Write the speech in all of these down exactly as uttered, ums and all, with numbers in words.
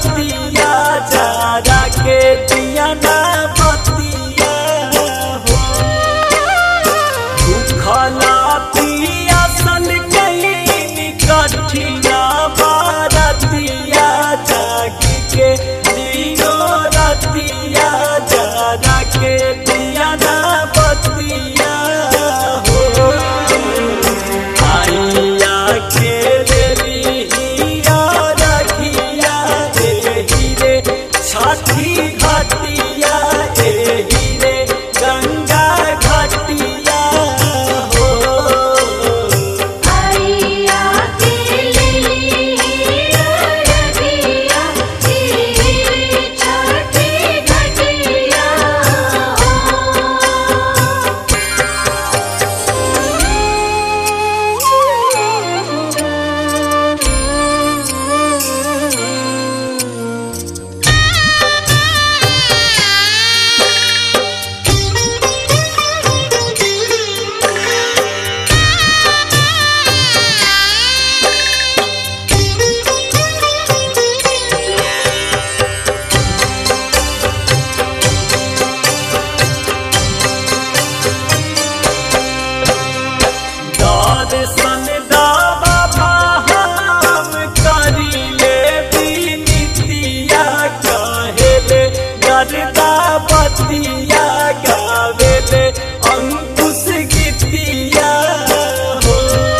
रतिया जरा के दिया ना बतिया हो भूखला पियासल कहीं कठिया बारतिया जागी के दियो रतिया जरा के दिया ना बतिया हो आइया के छठी घाटिया एही रे गंगा घाटिया हो आइया के लिया रतिया एही रे छठी घाटिया दर्शन दावा हम करिले बिनतिया कहेले गरदा बतिया गावेले अंकुश गीतिया हो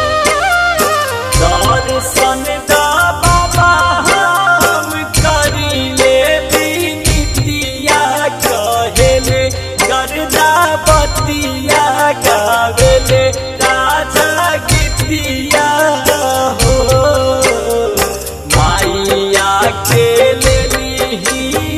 दर्शन दावा हम करिले बिनतिया कहेले गरदा बतिया गावेले राजा गीतिया हो माइया के ले ली